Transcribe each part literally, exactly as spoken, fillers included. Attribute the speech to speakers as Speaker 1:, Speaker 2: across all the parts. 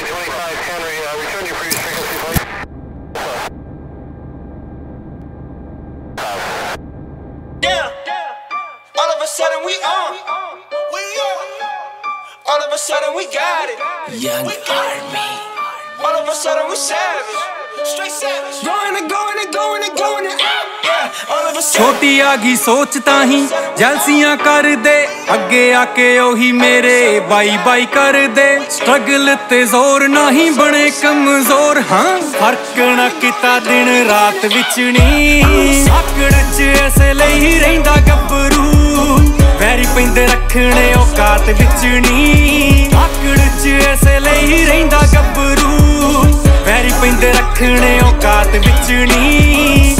Speaker 1: nine twenty-five Henry, uh, return to your previous frequency, please.
Speaker 2: Yeah, all of a sudden we on. We on. All of a sudden we got it.
Speaker 3: Young Army.
Speaker 2: All of a sudden we savage. Straight savage. Going and going and going and going and out.
Speaker 4: ਛੋਟੀ ਆ ਗਈ ਸੋਚ ਤਾਂ ਹੀ ਜਲਸੀਆਂ ਕਰਦੇ ਅੱਗੇ ਆ ਕੇ ਉਹੀ ਮੇਰੇ ਬਾਈ ਬਾਈ ਕਰਦੇ ਸਟਰਗਲ ਤੇ ਜ਼ੋਰ ਨਹੀਂ ਬਣੇ ਕਮਜ਼ੋਰ ਹਾਂ ਫਰਕ ਨਾ ਕੀਤਾ ਦਿਨ ਰਾਤ ਵਿੱਚ ਨਹੀਂ ਆਕੜ ਚ ਐਸੇ ਲਈ ਰਹਿੰਦਾ ਗੱਭਰੂ ਵੈਰੀ ਪੈਂਦੇ ਰੱਖਣੇ ਔਕਾਤ ਵਿੱਚ ਨਹੀਂ ਆਕੜ ਚ ਐਸੇ ਲਈ ਰਹਿੰਦਾ ਗੱਭਰੂ ਵੈਰੀ ਪੈਂਦੇ ਰੱਖਣੇ ਔਕਾਤ ਵਿੱਚ ਨਹੀਂ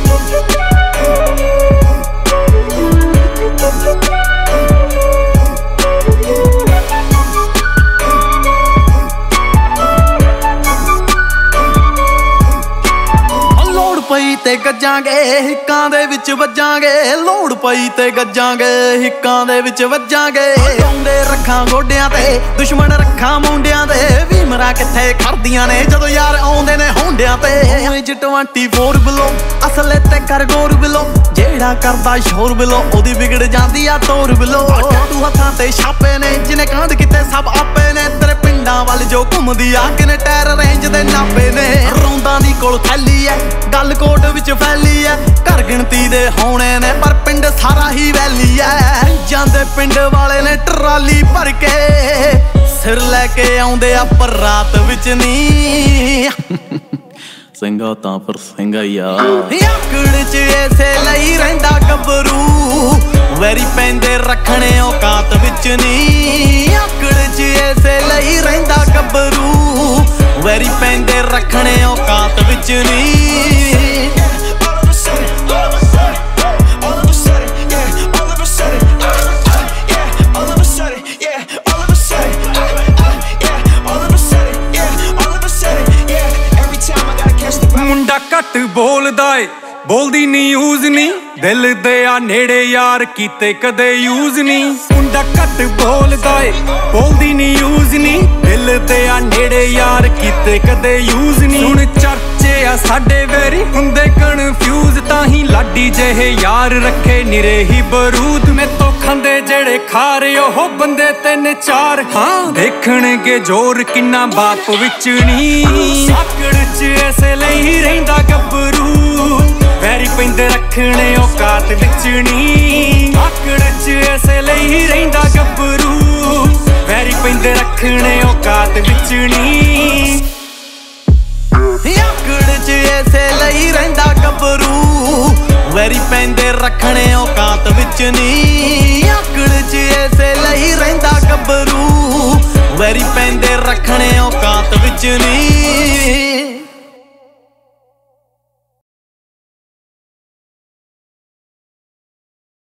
Speaker 3: ਲੋੜ ਪਈ ਤੇ ਗੱਜਾਂਗੇ ਹਿੱਕਾਂ ਦੇ ਵਿੱਚ ਵੱਜਾਂਗੇ ਲੋੜ ਪਈ ਤੇ ਗੱਜਾਂਗੇ ਹਿੱਕਾਂ ਦੇ ਵਿੱਚ ਵੱਜਾਂਗੇ ਆਉਂਦੇ ਰੱਖਾਂ ਗੋਡਿਆਂ ਤੇ ਦੁਸ਼ਮਣ ਰੱਖਾਂ ਮੁੰਡਿਆਂ ਦੇ ਵੀ ਮਰਾ ਕਿੱਥੇ ਖੜਦੀਆਂ ਨੇ ਜਦੋਂ ਯਾਰ ਆਉਂਦੇ ਨੇ ਹੁੰਡਿਆਂ ਤੇ ਏਜ ਚੌਵੀ ਬਿਲੋ ਅਸਲੇ ਤੇ ਕਰ ਗੌਰ ਬਿਲੋ ਜਿਹੜਾ ਕਰਦਾ ਸ਼ੋਰ ਬਿਲੋ ਉਹਦੀ ਵਿਗੜ ਜਾਂਦੀ ਆ ਤੋਰ ਬਿਲੋ ਤੂੰ ਹੱਥਾਂ ਤੇ ਛਾਪੇ ਨੇ ਜਿਹਨੇ ਕਾਂਡ ਕੀਤੇ ਸਭ ਆਪੇ ਨੇ ਤੇਰੇ ਪਿੰਡਾਂ ਵੱਲ ਜੋ ਘੁੰਮਦੀ ਆ ਕਿਨੇ ਟਾਇਰ ਰੇਂਜ ਦੇ ਨਾਪੇ ਨੇ ਰੌਂਦਾਂ ਦੀ ਕੋਲ ਥੈਲੀ ਐ ਗੱਲ ਕੋਟ ਵਿੱਚ ਫੈਲੀ ਐ ਘਰ ਗਿਣਤੀ ਦੇ ਹੋਣੇ ਨੇ ਪਰ ਪਿੰਡ ਸਾਰਾ ਹੀ ਵੈਲੀ ਐ ਜਾਂਦੇ ਪਿੰਡ ਵਾਲੇ ਨੇ ਟਰਾਲੀ ਭਰ ਕੇ ਸਿਰ ਲੈ ਕੇ ਆਉਂਦੇ ਆ ਪਰ ਰਾਤ ਵਿੱਚ ਨਹੀਂ ਸਿੰਘਾ ਤਾਂ ਪਰ ਸਿੰਘਾ ਯਾਰ ਆਕੜ ਚ ਐਸੇ ਲਈ ਰਹਿੰਦਾ ਗੱਭਰੂ ਵੈਰੀ ਪੈਂਦੇ ਰੱਖਣੇ ਔਕਾਤ ਵਿੱਚ ਨਹੀਂ ਆਕੜ ਚ ਐਸੇ ਲਈ ਰਹਿੰਦਾ ਗੱਭਰੂ ਵੈਰੀ ਪੈਂਦੇ ਰੱਖਣੇ ਔਕਾਤ ਵਿੱਚ ਨਹੀਂ
Speaker 4: ਮੁੰਡਾ ਘੱਟ ਬੋਲਦਾ ਏ ਬੋਲਦੀ ਨਿਊਜ਼ ਨਹੀਂ ਦਿਲ ਦੇ ਆ ਨੇੜੇ ਯਾਰ ਕੀਤੇ ਕਦੇ ਯੂਜ਼ ਨਹੀਂ ਮੁੰਡਾ ਘੱਟ ਬੋਲਦਾ ਏ ਬੋਲਦੀ ਨਿਊਜ਼ ਨਹੀਂ ਦਿਲ ਦੇ ਆ ਨੇੜੇ ਯਾਰ ਕੀਤੇ ਕਦੇ ਯੂਜ਼ ਨਹੀਂ ਹੁਣ ਚਰਚੇ ਆ ਸਾਡੇ ਵੈਰੀ ਹੁੰਦੇ ਕਨਫਿਊਜ਼ ਤਾਂ ਹੀ ਲਾਡੀ ਜਿਹੇ ਯਾਰ ਰੱਖੇ ਨਿਰੇ ਹੀ ਬਰੂਦ ਮੈਥੋਂ ਖਾਂਦੇ ਜਿਹੜੇ ਖਾਰੇ ਉਹ ਬੰਦੇ ਤਿੰਨ ਚਾਰ ਹਾਂ ਦੇਖਣਗੇ ਜ਼ੋਰ ਕਿੰਨਾ ਬਾਪ ਵਿੱਚ ਨਹੀਂ ਆਕੜ ਚ ਐਸੇ ਲਈ ਰਹਿੰਦਾ ਗੱਭਰੂ ਵੈਰੀ ਪੈਂਦੇ ਰੱਖਣੇ ਔਕਾਤ ਵਿੱਚ ਨਹੀਂ ਆਕੜ ਚ ਐਸੇ ਲਈ ਰਹਿੰਦਾ ਗੱਭਰੂ ਵੈਰੀ ਪੈਂਦੇ ਰੱਖਣੇ ਔਕਾਤ ਵਿੱਚ ਨਹੀਂ ਆਕੜ ਚ ਐਸੇ ਲਈ ਰਹਿੰਦਾ ਗੱਭਰੂ ਵੈਰੀ ਪੈਂਦੇ ਰੱਖਣੇ ਔਕਾਤ ਵਿੱਚ ਨਹੀਂ ਆਕੜ ਚ ਐਸੇ ਲਈ ਰਹਿੰਦਾ ਗੱਭਰੂ ਵੈਰੀ ਪੈਂਦੇ ਰੱਖਣੇ ਔਕਾਤ ਵਿੱਚ ਨਹੀਂ